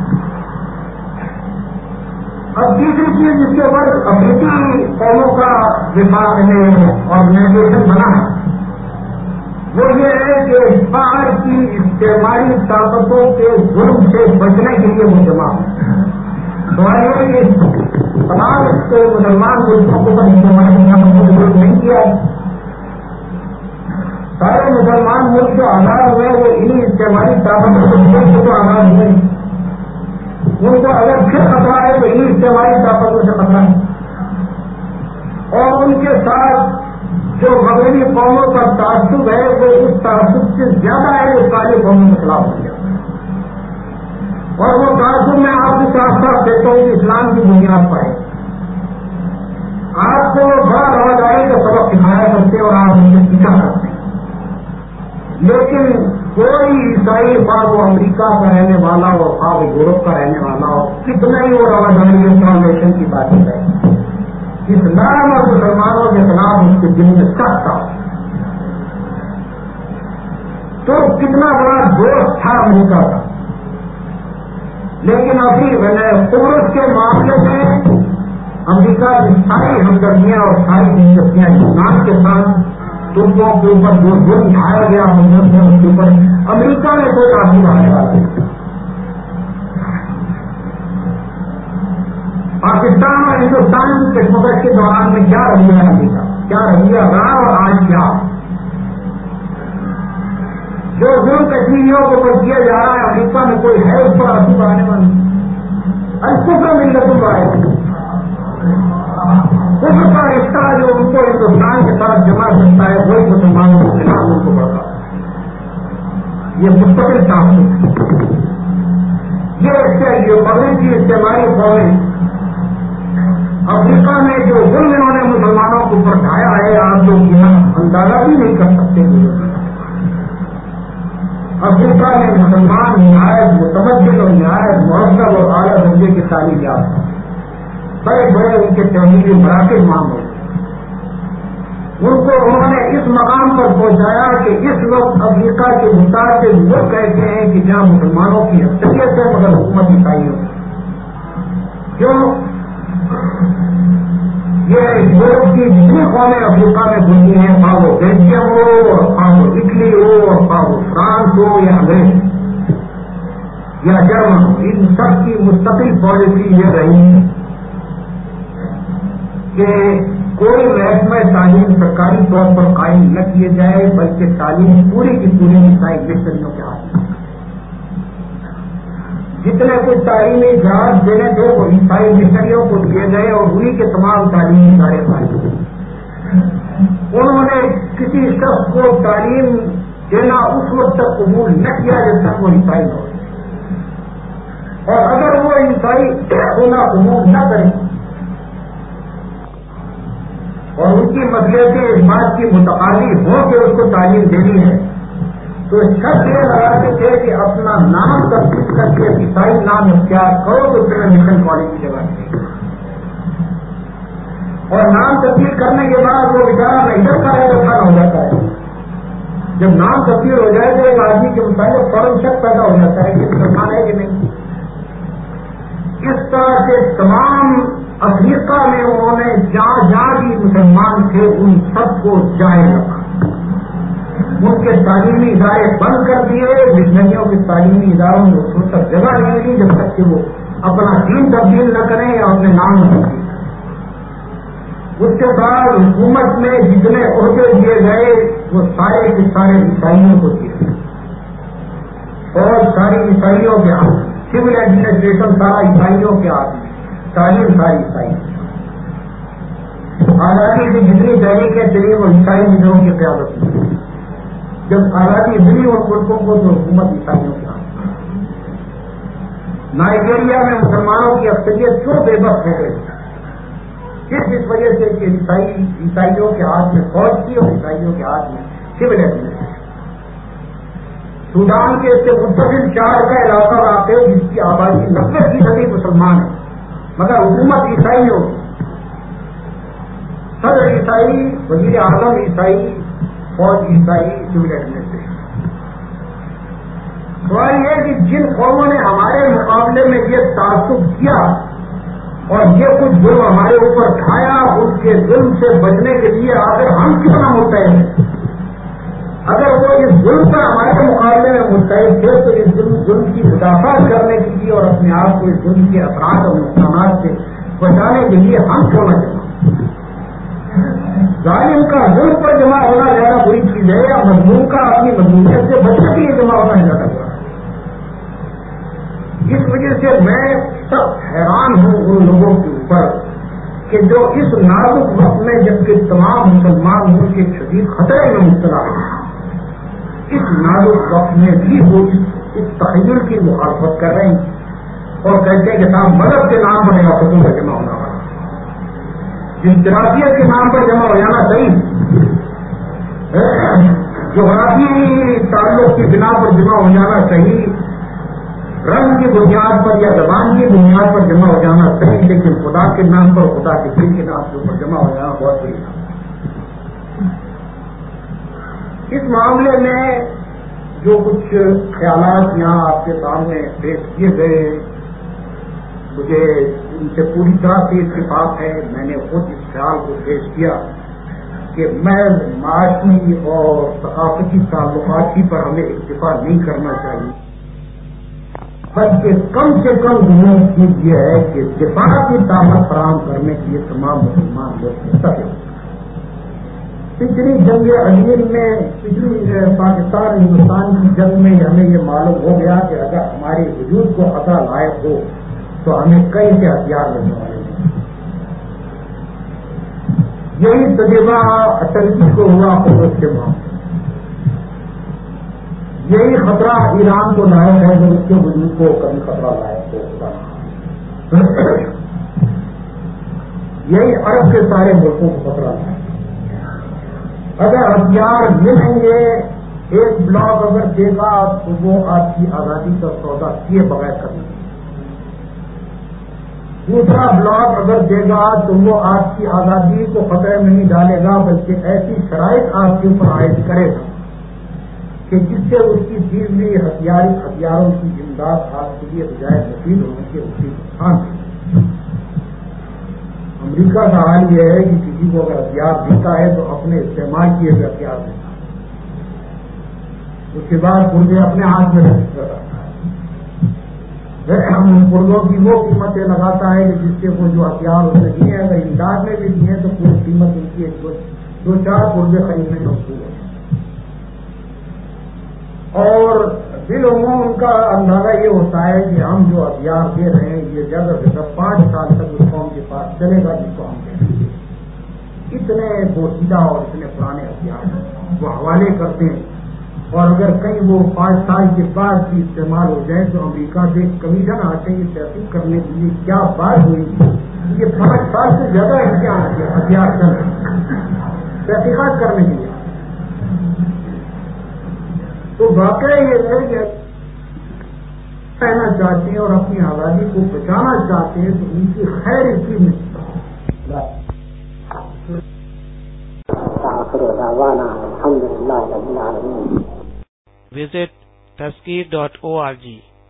اب تیسری چیز جس کے اوپر افریقی قوموں کا وفاق ہے آرگنائزیشن بنا ہے وہ یہ ہے کہ باہر کی استعماری طاقتوں کے ظلم سے بچنے کے لیے وہ جمع ہو۔ سوال یہ ہے کہ تمام مسلمان ملکوں کو استعماری طاقتوں کو ظلم نہیں کیا ہے، سارے مسلمان ملک جو آزاد ہوئے وہ انہیں استعماری طاقتوں سے تو آزاد ہوئے، ان کو اگر پھر خطرہ ہے تو انہیں استعماری طاقتوں سے خطرہ ہے، اور ان کے ساتھ جو مغربی قوموں کا تعصب ہے وہ اس تعصب سے زیادہ ہے جو ساری قوموں کے خلاف ہو گیا، اور وہ تعصب میں آپ کو صاف صاف دیتا ہوں کہ اسلام کی بنیاد پر ہے، آپ کو بڑا رواداری کا سبق سکھایا کرتے اور آپ ان سے سیکھا کرتے ہیں، لیکن کوئی عیسائی خواہ وہ امریکہ کا رہنے والا ہو خواہ وہ یورپ کا رہنے والا ہو، کتنا ہی وہ رواداری انفارمیشن کی بات ہے، اسلام اور مسلمانوں کے خلاف اس کے دل میں سخت تھا، تو کتنا بڑا دوست تھا امریکہ کا، لیکن ابھی قبرص کے معاملے میں امریکہ کی ساری ہمدردیاں اور ساری دلچسپیاں اسلام کے ساتھ ترکوں کے اوپر جو ظلم ڈھایا گیا اس کے اوپر امریکہ نے کوئی آگے بڑھانے والا نہیں۔ پاکستان اور ہندوستان کی کشمکش کے دوران میں کیا رویہ ہے امریکہ، کیا رویہ رہا اور آج کیا جو ظلم کشمیر فلسطینیوں کو پر کیا جا رہا ہے، امریکہ میں کوئی ہے اس پر آنسو بہانے والا؟ الکفر ملت الواحد، کفر کا رشتہ جو ان کو ہندوستان کے ساتھ جمع کرتا ہے وہی مسلمانوں کے خلاف ان کو بڑھتا ہے۔ یہ مستقل تعصب، یہ جو مغرب کی استعماری قومیں افریقہ میں جو ظلم انہوں نے مسلمانوں کو اوپر ڈھایا ہے، آپ لوگ یہاں اندازہ بھی نہیں کر سکتے۔ افریقہ میں مسلمان نہایت متمدن اور نہایت مہذب اور اعلیٰ درجے کی تعلیم یافتہ، بڑے بڑے ان کے تحریری مراکز وہاں ہوئے، ان کو انہوں نے اس مقام پر پہنچایا کہ اس وقت افریقہ کے متعدد وہ کہتے ہیں کہ جہاں مسلمانوں کی اکثریت ہے مگر حکومت عیسائی ہو، کیوں؟ یہ یورپ کی جتنی قومیں افریقہ میں گزری ہیں، خواہ وہ بیلجیم ہو اور خواہ وہ اٹلی ہو اور خواہ وہ فرانس ہو یا انگریز یا جرمن ہو، ان سب کی مستقل پالیسی یہ رہی کہ کوئی محکمہ تعلیم سرکاری طور پر قائم نہ کیے جائے، بلکہ تعلیم پوری کی پوری عیسائی مشنریوں کے ہاتھ میں۔ جتنے کچھ تعلیمی جہاز دینے تھے وہ عیسائی مشنریوں کو دیے گئے اور انہیں کے تمام تعلیمی ادارے پائے۔ انہوں نے کسی شخص کو تعلیم دینا اس وقت تک قبول نہ کیا جب تک وہ عیسائی نہ ہو، اور اگر وہ عیسائی ہونا قبول نہ کریں اور ان کی مصلحتیں اس بات کی متقاضی ہو کہ اس کو تعلیم دینی ہے تو شرط یہ لگاتے تھے کہ اپنا نام تبدیل کر کے عیسائی نام اختیار کرو تو تمہیں مشن کالج کی جگہ ملے گی، اور نام تبدیل کرنے کے بعد وہ بیچارہ محنت کا ہے تو کھانا ہو جاتا ہے۔ جب نام تبدیل ہو جائے تو ایک آدمی کے متعلق فوراً شک پیدا ہو جاتا ہے کہ مسلمان ہے کہ نہیں۔ اس طرح سے تمام افریقہ میں انہوں نے جہاں جہاں بھی مسلمان تھے ان سب کو جائز رکھا، ان کے تعلیمی ادارے بند کر دیے، مشنریوں کے تعلیمی اداروں میں اس وقت جگہ نہیں ملی جب تک کہ وہ اپنا دین تبدیل نہ کریں یا اپنے نام نہ تبدیل کریں۔ اس کے بعد حکومت میں جتنے عہدے دیے گئے وہ سارے کے سارے عیسائیوں کو دیے گئے، اور ساری عیسائیوں کے ہاتھ، سول ایڈمنسٹریشن سارا عیسائیوں کے ہاتھ، تعلیم ساری عیسائی۔ آزادی کی جتنی تحریکیں چلی وہ عیسائی لیڈروں کی قیادت میں، جب آزادی ملی اور ملکوں کو تو حکومت عیسائیوں کے ہاتھ۔ نائجیریا میں مسلمانوں کی اکثریت کیوں بے بس ہو گئی؟ صرف اس وجہ سے کہ عیسائی عیسائیوں کے ہاتھ میں فوج تھی اور عیسائیوں کے ہاتھ میں سول ایڈمنسٹریشن۔ سوڈان کے اس سے متصل چار کا علاقہ واقع ہے جس کی آبادی نبے فیصدی مسلمان ہے مگر حکومت عیسائی ہوگی، صدر عیسائی، وزیر اعظم عیسائی، فوج عیسائی، سول ایڈمنسٹریشن۔ سوال یہ کہ جن قوموں نے ہمارے مقابلے میں یہ تعصب کیا اور یہ کچھ ظلم ہمارے اوپر کھایا، ان کے ظلم سے بچنے کے لیے آخر ہم کیوں نہ متحد ہیں؟ اگر وہ اس ظلم پر ہمارے مقابلے میں متحد تھے تو اس ظلم ظلم کی مدافعت کرنے کے لیے اور اپنے آپ کو اس ظلم کے اثرات اور نقصانات سے بچانے کے لیے ہم کیوں نہ جمع؟ ظالم کا ظلم پر جمع ہونا زیادہ بری چیز ہے یا مظلوم کا اپنی مظلومیت سے بچنے کے لیے جمع ہونا زیادہ برا ہے؟ اس وجہ سے میں سب حیران ہوں ان لوگوں کے اوپر کہ جو اس نازک وقت میں جبکہ تمام مسلمان ملک کے شدید خطرے میں مبتلا ہیں، اس نازک وقت میں بھی وہ اس تخیل کی مخالفت کر رہے ہیں اور کہتے ہیں کہ صاحب مذہب کے نام پر ریاستوں کا جمع ہونا والا، جغرافیت کے نام پر جمع ہو جانا صحیح، جغرافی تعلق کی بنا پر جمع ہو جانا صحیح، رنگ کی بنیاد پر یا زبان کی بنیاد پر جمع ہو جانا صحیح، لیکن خدا کے نام پر، خدا کے دین کے نام کے اوپر جمع ہو جانا بہت بڑی بات۔ اس معاملے میں جو کچھ خیالات یہاں آپ کے سامنے پیش کیے گئے مجھے ان سے پوری طرح سے اتفاق ہے۔ میں نے خود اس خیال کو پیش کیا کہ محض معاشی اور ثقافتی تعلقات ہی پر ہمیں اکتفا نہیں کرنا چاہیے، بلکہ کم سے کم ضرورت چیز یہ ہے کہ دفاع کی طاقت فراہم کرنے کے لیے تمام مسلمان لوگ متفق ہوں۔ پچھلی جنگ عظیم میں پچھلی پاکستان ہندوستان کی جنگ میں ہمیں یہ معلوم ہو گیا کہ اگر ہمارے وجود کو خطرہ لائق ہو تو ہمیں کئی سے ہتھیار ملنے والے ہیں. یہی تجربہ اٹل جی کو ہوا قدرت کے معاملے. یہی خطرہ ایران کو لائق ہے جو اس کے وجود کو کبھی خطرہ لائق ہو. یہی عرب کے سارے ملکوں کو خطرہ لائق. اگر ہتھیار ملیں گے ایک بلاک اگر دے گا تو وہ آپ کی آزادی کا سودا کیے بغیر کرنا. دوسرا بلاک اگر دے گا تو وہ آپ کی آزادی کو خطرے میں نہیں ڈالے گا بلکہ ایسی شرائط آپ کے اوپر عائد کرے گا کہ جس سے اس کی دی ہوئی ہتھیاری ہتھیاروں کی امداد آپ کے لیے بجائے مفید ہونے کے اس کی نقصان ہے. امریکہ کا حال یہ ہے کہ کسی کو اگر ہتھیار دیتا ہے تو اپنے استعمال کیے ہوئے ہتھیار دیتا ہے. اس کے بعد پرزے اپنے ہاتھ میں رکھتا ہے. ان پرزوں کی وہ قیمتیں لگاتا ہے کہ جس سے وہ جو ہتھیار اس نے دیے اگر امداد میں بھی دیے تو پوری قیمت ان کی دو چار پرزے خریدنے میں مشکل ہے. اور بالعموم ان کا اندازہ یہ ہوتا ہے کہ ہم جو ہتھیار دے رہے ہیں یہ زیادہ سے زیادہ پانچ سال تک اس قوم کے پاس چلے گا جس کو ہم دیں گے. اتنے پوشیدہ اور اتنے پرانے ہتھیار وہ حوالے کرتے ہیں. اور اگر کہیں وہ پانچ سال کے بعد بھی استعمال ہو جائے تو امریکہ سے کمیشن آتے ہیں یہ تحقیق کرنے کے لیے کیا بات ہوئی یہ پانچ سال سے زیادہ ہتھیار چل تحقیقات کرنے کے لیے. تو واقعہ یہ ہے کہ رہنا چاہتے ہیں اور اپنی آزادی کو بچانا چاہتے ہیں تو ان کی خیر اس کی میں Visit Taskir dot org